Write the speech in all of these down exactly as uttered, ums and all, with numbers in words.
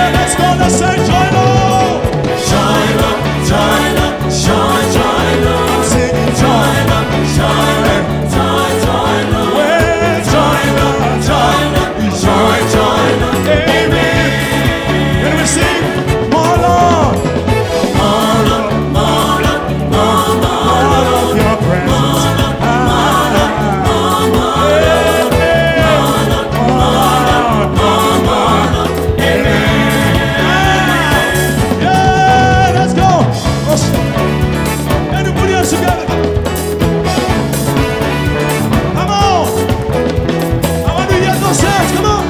let's go, let's say joy, Lord. Joy, Lord, joy, Lord, joy, joy, Lord. I'm singing Joy, joy. Lord, joy, Lord, joy, joy, Lord. Well, Joy, Lord, joy, Lord, joy, joy, Lord. amen. Can we sing more, Lord? More, Lord, more, Lord, more, more, All of your presence. Ah, yeah, let's go. Everybody else together. Come on. I want to hear those hands. Come on.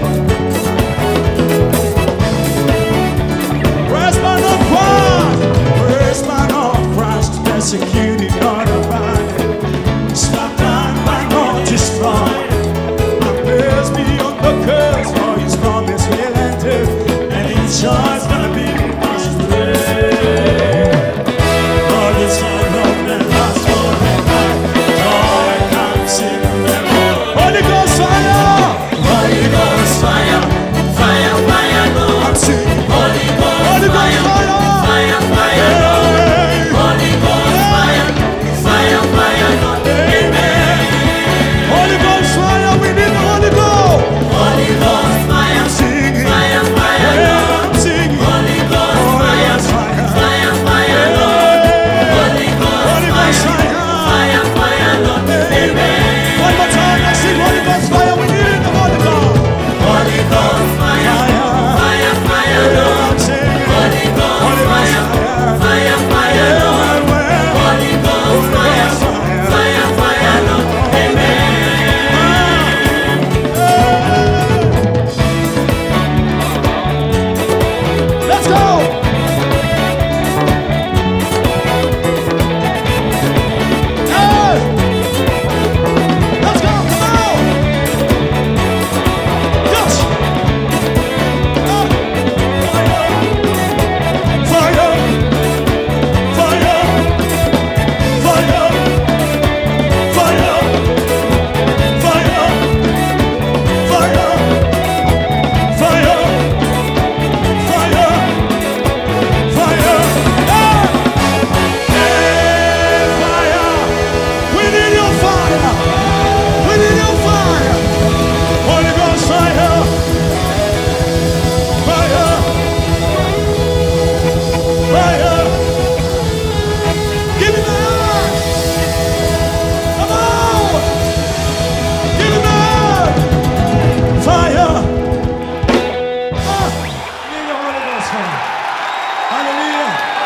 Praise man of Christ. Praise man of Christ. Persecuted not abide. Stop down by not destroyed. And praise beyond the curse. For his promise will enter. And his joy's gonna be his praise. For the son of the last forever. Joy comes in them. Holy Ghost fire. Holy Ghost fire, fire, fire, Lord. I'm singing. Holy Ghost Holy Ghost fire, fire. fire, fire, Lord. Hey. Holy Ghost fire, fire, fire, Lord. Amen. Holy Ghost fire. We need the Holy Ghost. Holy Ghost fire, I'm singing. fire, fire, Yeah, Lord. I'm singing. Holy Ghost Holy fire, Ghost fire. fire, fire, Lord. Holy Ghost Holy Ghost fire, fire. fire, fire, Lord. Amen. One more time, let's sing Holy Ghost fire. We need the Holy Ghost. Holy Ghost fire, fire, fire, Lord. I'm singing. Holy Ghost Holy Ghost fire, fire. fire, fire, Lord. Well, well. Holy Ghost fire, fire, fire, Lord. Amen. Let's go. Hey. Let's go. Come on. Yes. Fire. Fire. Fire. Fire. Fire. Fire. Fire. Fire. Fire. Hey, fire. We need your fire. We need your fire. Holy Ghost fire. Fire. Fire. Give me that. Come on. Give me that. Fire. Ah. We need your Holy Ghost fire. Hallelujah.